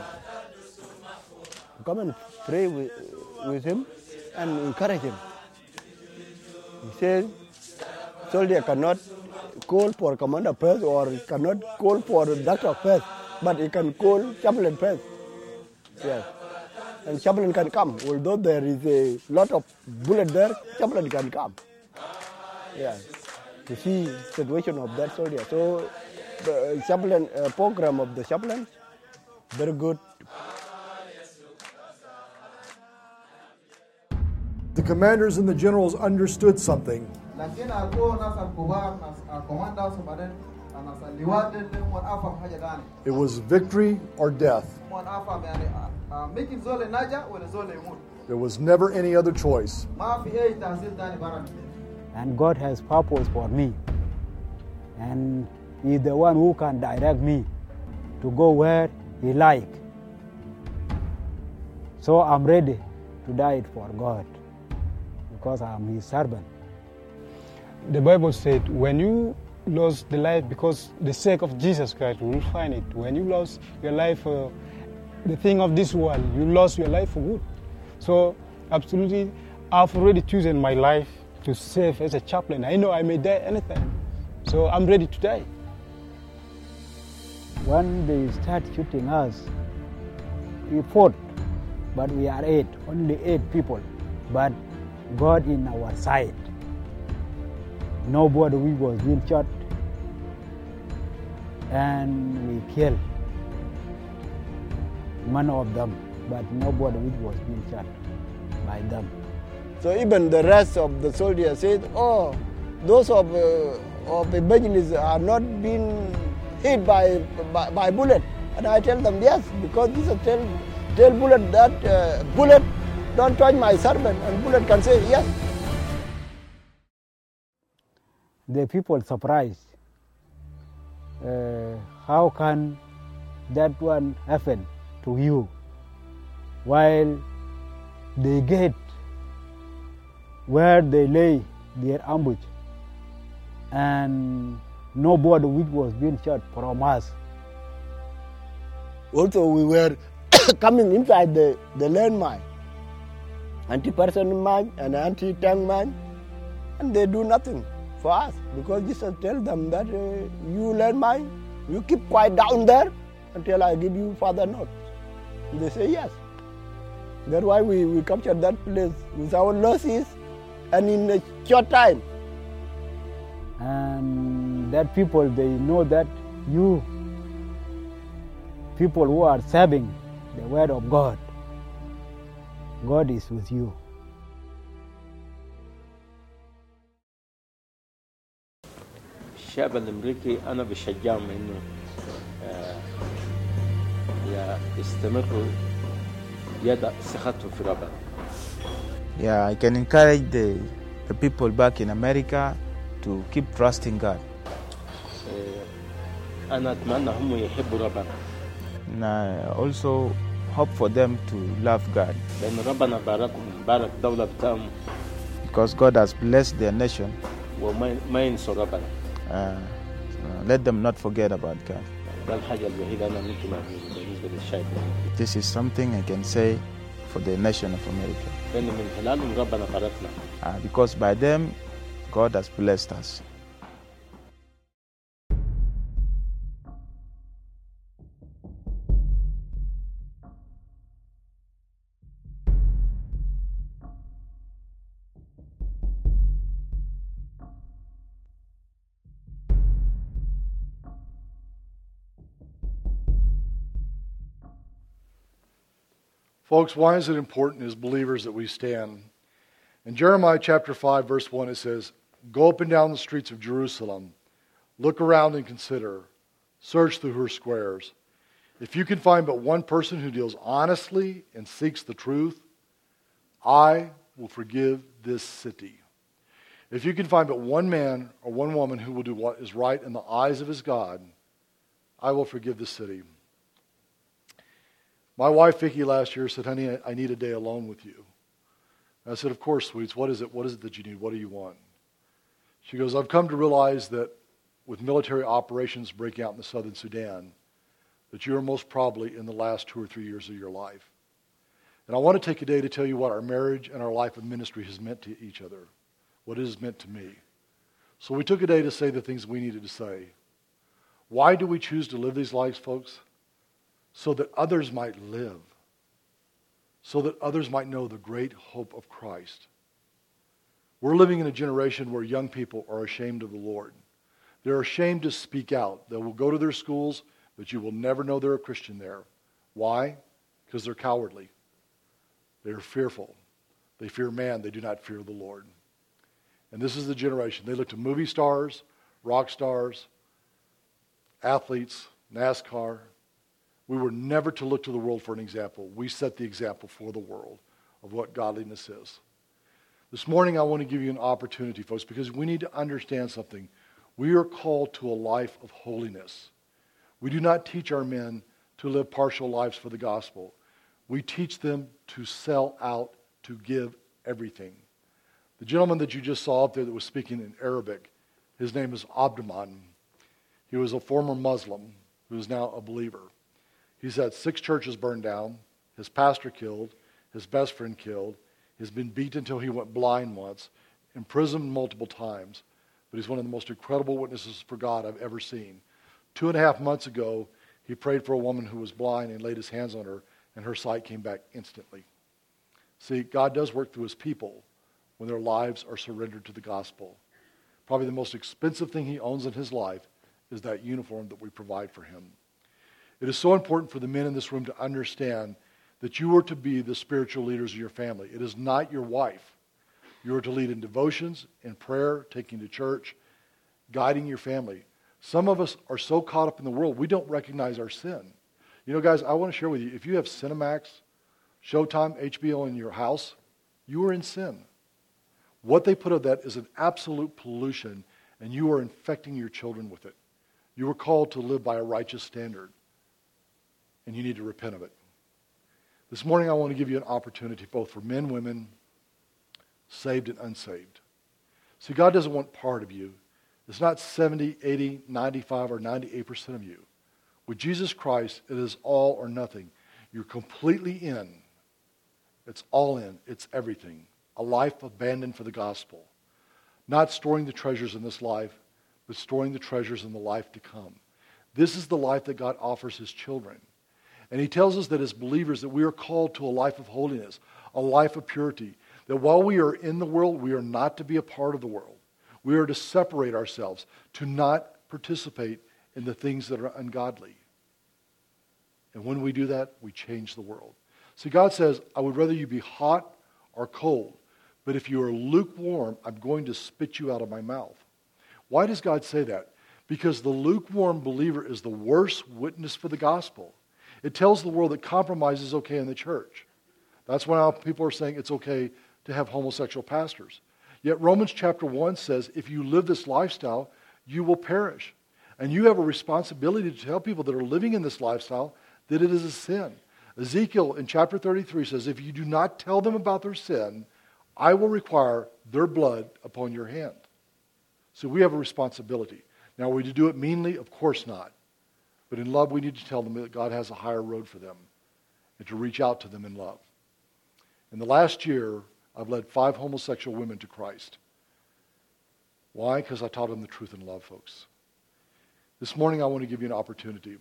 and pray with him and encourage him. He says, soldier cannot call for commander first or cannot call for the doctor first, but he can call chaplain first. Yes. And chaplain can come. Although there is a lot of bullet there, chaplain can come. Yeah. To see the situation of that soldier. So the chaplain program of the chaplain, very good. The commanders and the generals understood something. It was victory or death. There was never any other choice. And God has purpose for me. And He's the one who can direct me to go where He like. So I'm ready to die for God because I'm His servant. The Bible said, when you lost the life because the sake of Jesus Christ, you will find it. When you lost your life for the thing of this world, you lost your life for good. So absolutely, I've already chosen my life to serve as a chaplain. I know I may die anytime, so I'm ready to die. When they start shooting us, we fought, but we are only 8 people, but God in our side. Nobody was being shot, and we killed one of them, but nobody was being shot by them. So even the rest of the soldiers said, oh, those of evangelists are not being hit by bullet. And I tell them, yes, because Jesus tell bullet that bullet don't touch my servant, and bullet can say yes. The people surprised. How can that one happen to you? While they get where they lay their ambush, and nobody which was being shot from us. Also, we were coming inside the landmine, anti-person mine and anti-tank mine, and they do nothing for us because Jesus tells them that you landmine, you keep quiet down there until I give you further note. And they say yes. That's why we captured that place with our losses and in a short time. And that people, they know that you, people who are serving the word of God, God is with you. الشعب الامريكي انا بشجعهم انه يستمروا يضع ثقتهم في ربنا. Yeah, I can encourage the people back in America to keep trusting God. أنا أتمنى هم يحبوا ربنا. And I also hope for them to love God. لأن ربنا بارك دولة بتاعهم. Because God has blessed their nation. وما ينسوا ربنا. Let them not forget about God. ده الحاجة الوحيدة أنا ممكن أقولها بالنسبة للشعب. This is something I can say for the nation of America. لأن من خلالهم ربنا باركنا. Because by them, God has blessed us. Folks, why is it important as believers that we stand? In Jeremiah chapter 5, verse 1, it says, "Go up and down the streets of Jerusalem, look around and consider, search through her squares. If you can find but one person who deals honestly and seeks the truth, I will forgive this city. If you can find but one man or one woman who will do what is right in the eyes of his God, I will forgive the city." My wife, Vicki, last year said, honey, I need a day alone with you. And I said, of course, sweets. What is it? What is it that you need? What do you want? She goes, I've come to realize that with military operations breaking out in the southern Sudan, that you are most probably in the last 2 or 3 years of your life. And I want to take a day to tell you what our marriage and our life of ministry has meant to each other, what it has meant to me. So we took a day to say the things we needed to say. Why do we choose to live these lives, folks? So that others might live. So that others might know the great hope of Christ. We're living in a generation where young people are ashamed of the Lord. They're ashamed to speak out. They will go to their schools, but you will never know they're a Christian there. Why? Because they're cowardly. They're fearful. They fear man. They do not fear the Lord. And this is the generation. They look to movie stars, rock stars, athletes, NASCAR. We were never to look to the world for an example. We set the example for the world of what godliness is. This morning I want to give you an opportunity, folks, because we need to understand something. We are called to a life of holiness. We do not teach our men to live partial lives for the gospel. We teach them to sell out, to give everything. The gentleman that you just saw up there that was speaking in Arabic, his name is Abdurrahman. He was a former Muslim who is now a believer. He's had 6 churches burned down, his pastor killed, his best friend killed. He's been beaten until he went blind once, imprisoned multiple times. But he's one of the most incredible witnesses for God I've ever seen. 2.5 months ago, he prayed for a woman who was blind and laid his hands on her, and her sight came back instantly. See, God does work through his people when their lives are surrendered to the gospel. Probably the most expensive thing he owns in his life is that uniform that we provide for him. It is so important for the men in this room to understand that you are to be the spiritual leaders of your family. It is not your wife. You are to lead in devotions, in prayer, taking to church, guiding your family. Some of us are so caught up in the world, we don't recognize our sin. You know, guys, I want to share with you, if you have Cinemax, Showtime, HBO in your house, you are in sin. What they put of that is an absolute pollution, and you are infecting your children with it. You are called to live by a righteous standard, and you need to repent of it. This morning I want to give you an opportunity both for men, women, saved and unsaved. See, God doesn't want part of you. It's not 70, 80, 95, or 98% of you. With Jesus Christ, it is all or nothing. You're completely in. It's all in. It's everything. A life abandoned for the gospel. Not storing the treasures in this life, but storing the treasures in the life to come. This is the life that God offers his children. And he tells us that as believers that we are called to a life of holiness, a life of purity. That while we are in the world, we are not to be a part of the world. We are to separate ourselves, to not participate in the things that are ungodly. And when we do that, we change the world. See, God says, I would rather you be hot or cold. But if you are lukewarm, I'm going to spit you out of my mouth. Why does God say that? Because the lukewarm believer is the worst witness for the gospel. It tells the world that compromise is okay in the church. That's why now people are saying it's okay to have homosexual pastors. Yet Romans chapter 1 says, if you live this lifestyle, you will perish. And you have a responsibility to tell people that are living in this lifestyle that it is a sin. Ezekiel in chapter 33 says, if you do not tell them about their sin, I will require their blood upon your hand. So we have a responsibility. Now, are we to do it meanly? Of course not. But in love, we need to tell them that God has a higher road for them and to reach out to them in love. In the last year, I've led 5 homosexual women to Christ. Why? Because I taught them the truth in love, folks. This morning, I want to give you an opportunity.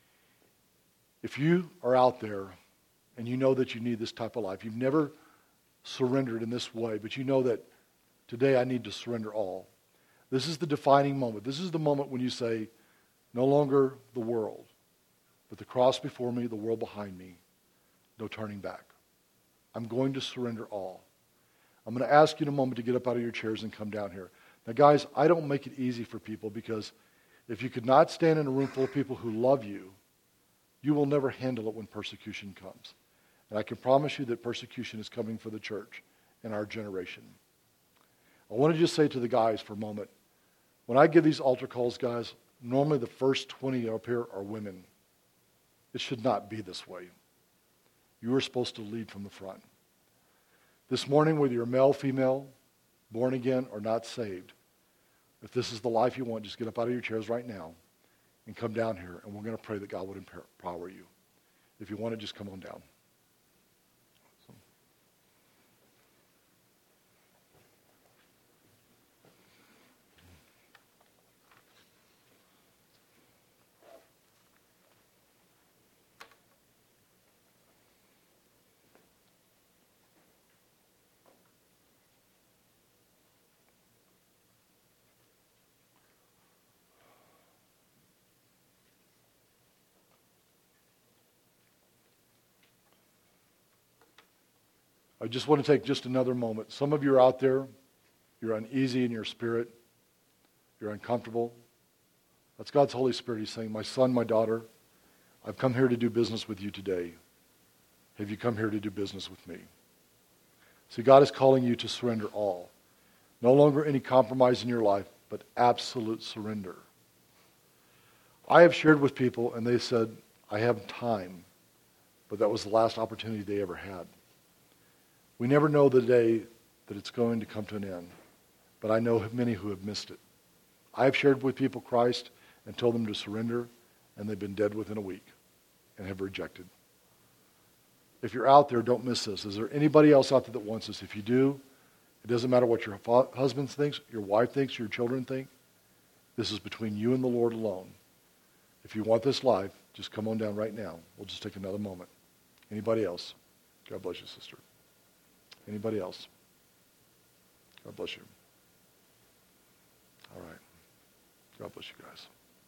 If you are out there and you know that you need this type of life, you've never surrendered in this way, but you know that today I need to surrender all. This is the defining moment. This is the moment when you say, no longer the world, but the cross before me, the world behind me, no turning back. I'm going to surrender all. I'm going to ask you in a moment to get up out of your chairs and come down here. Now, guys, I don't make it easy for people because if you could not stand in a room full of people who love you, you will never handle it when persecution comes. And I can promise you that persecution is coming for the church in our generation. I want to just say to the guys for a moment, when I give these altar calls, guys, normally the first 20 up here are women. It should not be this way. You are supposed to lead from the front. This morning, whether you're male, female, born again, or not saved, if this is the life you want, just get up out of your chairs right now and come down here, and we're going to pray that God would empower you. If you want to, just come on down. I just want to take just another moment. Some of you are out there, you're uneasy in your spirit, you're uncomfortable. That's God's Holy Spirit. He's saying, my son, my daughter, I've come here to do business with you today. Have you come here to do business with me? See, God is calling you to surrender all. No longer any compromise in your life, but absolute surrender. I have shared with people, and they said, I have time, but that was the last opportunity they ever had. We never know the day that it's going to come to an end, but I know many who have missed it. I have shared with people Christ and told them to surrender, and they've been dead within a week and have rejected. If you're out there, don't miss this. Is there anybody else out there that wants this? If you do, it doesn't matter what your husband thinks, your wife thinks, your children think. This is between you and the Lord alone. If you want this life, just come on down right now. We'll just take another moment. Anybody else? God bless you, sister. Anybody else? God bless you. All right. God bless you guys.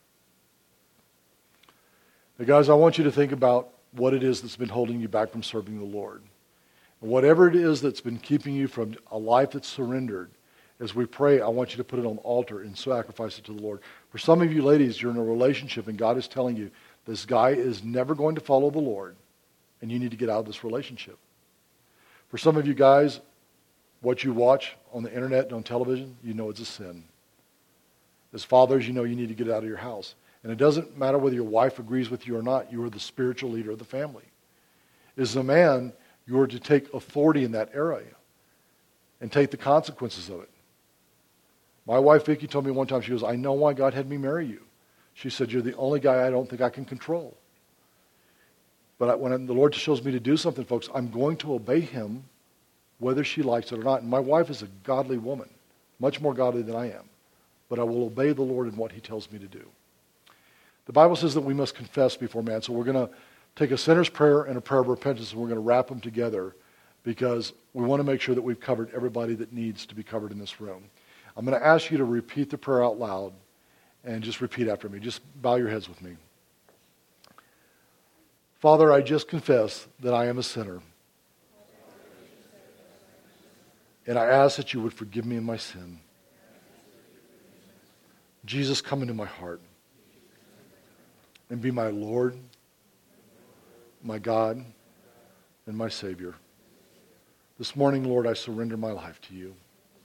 Now, guys, I want you to think about what it is that's been holding you back from serving the Lord. And whatever it is that's been keeping you from a life that's surrendered, as we pray, I want you to put it on the altar and sacrifice it to the Lord. For some of you ladies, you're in a relationship and God is telling you, this guy is never going to follow the Lord, and you need to get out of this relationship. For some of you guys, what you watch on the internet and on television, you know it's a sin. As fathers, you know you need to get out of your house. And it doesn't matter whether your wife agrees with you or not, you are the spiritual leader of the family. As a man, you are to take authority in that area and take the consequences of it. My wife, Vicki, told me one time, she goes, I know why God had me marry you. She said, you're the only guy I don't think I can control. But when the Lord shows me to do something, folks, I'm going to obey him whether she likes it or not. And my wife is a godly woman, much more godly than I am. But I will obey the Lord in what he tells me to do. The Bible says that we must confess before man. So we're going to take a sinner's prayer and a prayer of repentance, and we're going to wrap them together because we want to make sure that we've covered everybody that needs to be covered in this room. I'm going to ask you to repeat the prayer out loud and just repeat after me. Just bow your heads with me. Father, I just confess that I am a sinner. And I ask that you would forgive me of my sin. Jesus, come into my heart and be my Lord, my God, and my Savior. This morning, Lord, I surrender my life to you.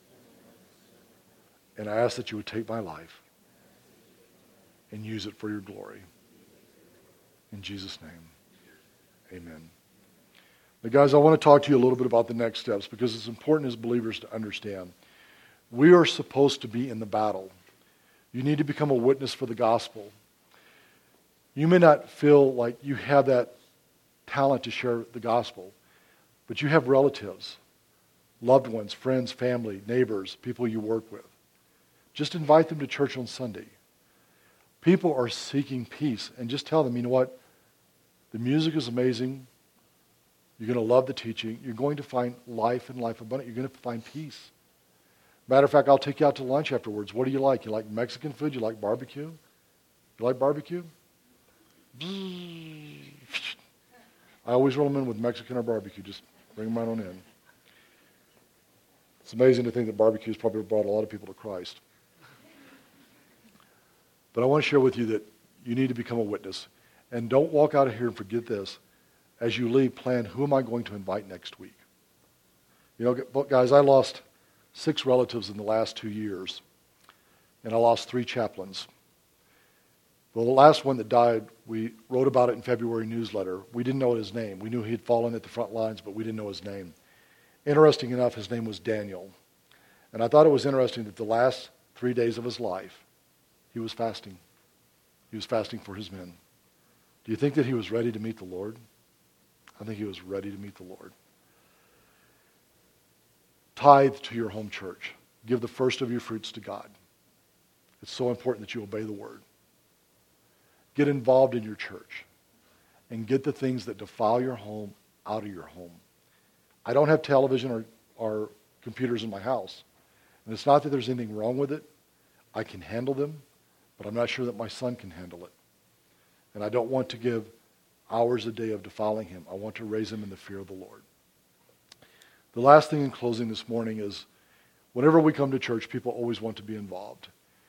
And I ask that you would take my life and use it for your glory. In Jesus' name. Amen. Now, guys, I want to talk to you a little bit about the next steps because it's important as believers to understand. We are supposed to be in the battle. You need to become a witness for the gospel. You may not feel like you have that talent to share the gospel, but you have relatives, loved ones, friends, family, neighbors, people you work with. Just invite them to church on Sunday. People are seeking peace, and just tell them, you know what? The music is amazing. You're going to love the teaching. You're going to find life and life abundant. You're going to find peace. Matter of fact, I'll take you out to lunch afterwards. What do you like? You like Mexican food? You like barbecue? You like barbecue? I always roll them in with Mexican or barbecue. Just bring them right on in. It's amazing to think that barbecue has probably brought a lot of people to Christ. But I want to share with you that you need to become a witness. And don't walk out of here and forget this. As you leave, plan, who am I going to invite next week? You know, guys, I lost 6 relatives in the last 2 years. And I lost 3 chaplains. The last one that died, we wrote about it in February newsletter. We didn't know his name. We knew he had fallen at the front lines, but we didn't know his name. Interesting enough, his name was Daniel. And I thought it was interesting that the last 3 days of his life, he was fasting. He was fasting for his men. Do you think that he was ready to meet the Lord? I think he was ready to meet the Lord. Tithe to your home church. Give the first of your fruits to God. It's so important that you obey the word. Get involved in your church and get the things that defile your home out of your home. I don't have television or computers in my house. And it's not that there's anything wrong with it. I can handle them, but I'm not sure that my son can handle it. And I don't want to give hours a day of defiling him. I want to raise him in the fear of the Lord. The last thing in closing this morning is, whenever we come to church, people always want to be involved.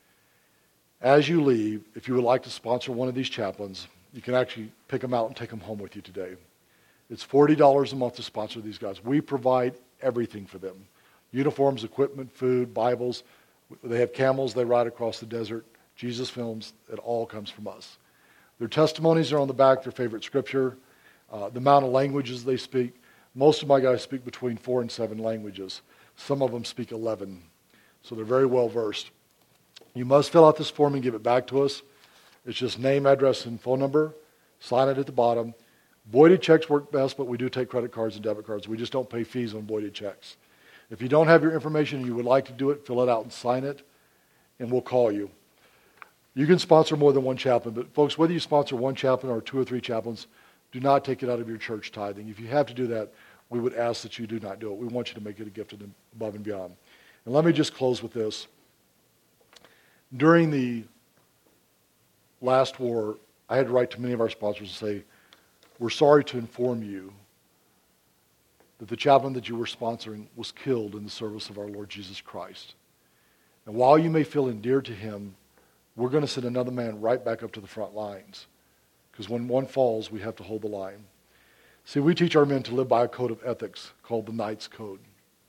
As you leave, if you would like to sponsor one of these chaplains, you can actually pick them out and take them home with you today. It's $40 a month to sponsor these guys. We provide everything for them. Uniforms, equipment, food, Bibles. They have camels they ride across the desert. Jesus films. It all comes from us. Their testimonies are on the back, their favorite scripture, the amount of languages they speak. Most of my guys speak between 4 and 7 languages. Some of them speak 11. So they're very well versed. You must fill out this form and give it back to us. It's just name, address, and phone number. Sign it at the bottom. Voided checks work best, but we do take credit cards and debit cards. We just don't pay fees on voided checks. If you don't have your information and you would like to do it, fill it out and sign it, and we'll call you. You can sponsor more than one chaplain, but folks, whether you sponsor one chaplain or 2 or 3 chaplains, do not take it out of your church tithing. If you have to do that, we would ask that you do not do it. We want you to make it a gift above and beyond. And let me just close with this. During the last war, I had to write to many of our sponsors and say, we're sorry to inform you that the chaplain that you were sponsoring was killed in the service of our Lord Jesus Christ. And while you may feel endeared to him, we're going to send another man right back up to the front lines. Because when one falls, we have to hold the line. See, we teach our men to live by a code of ethics called the Knights Code.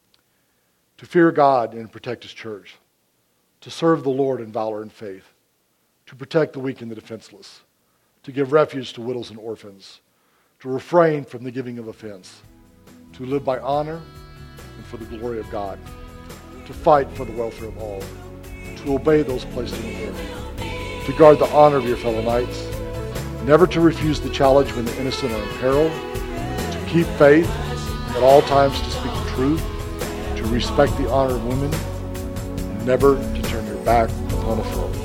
To fear God and protect his church. To serve the Lord in valor and faith. To protect the weak and the defenseless. To give refuge to widows and orphans. To refrain from the giving of offense. To live by honor and for the glory of God. To fight for the welfare of all. To obey those placed in authority. To guard the honor of your fellow knights. Never to refuse the challenge when the innocent are in peril. To keep faith at all times, to speak the truth. To respect the honor of women. And never to turn your back upon a foe.